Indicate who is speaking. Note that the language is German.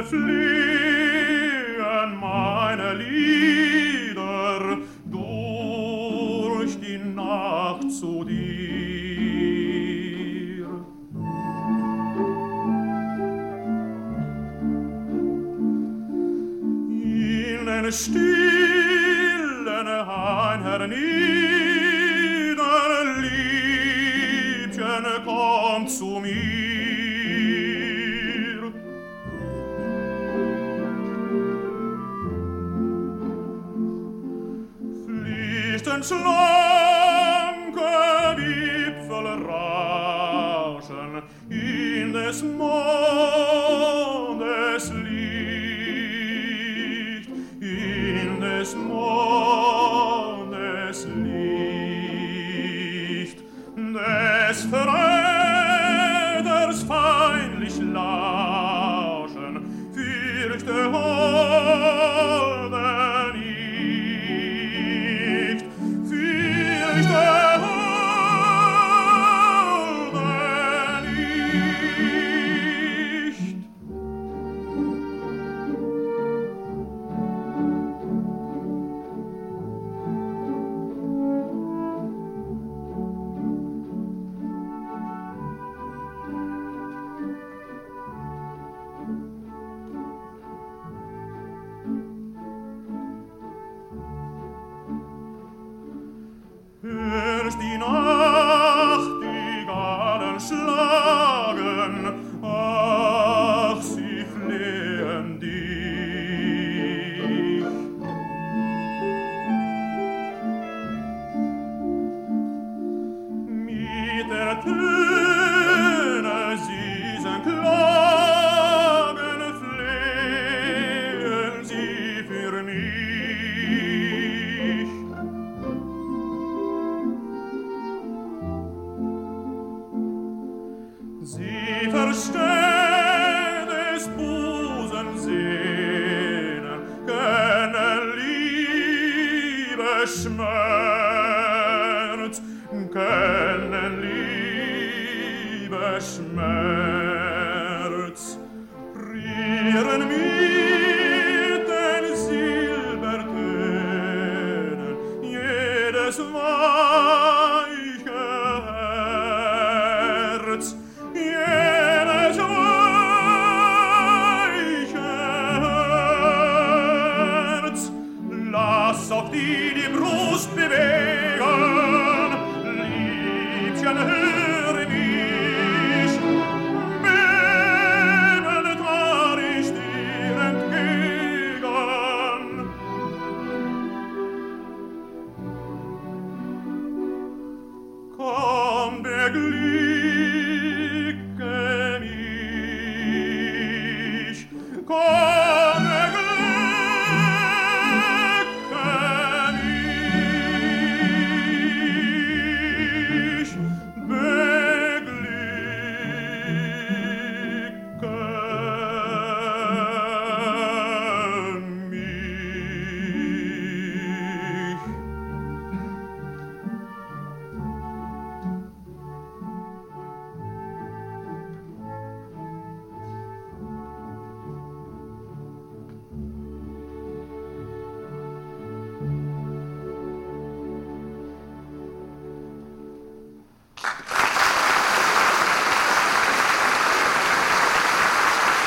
Speaker 1: flehen meine Lieder durch die Nacht zu dir. In den stillen Hain hernieder, Liebchen, komm zu mir. Schlanke Wipfel rauschen in des Mondes Licht, in des Mondes Licht, des Verräters feinlich lauschen, fürchte holde nicht, fürchte holde nicht. Hörst die Nachtigallen schlagen, ach, sie flehen dich. Mit der Töne süßen Klagen flehen sie für mich. Sie verstehen des Busens Sehnen, kennen Liebesschmerz, kennen Liebesschmerz. Rühren mit den Silbertönen jedes weiche Herz, jedes weiche Herz. Lass auch die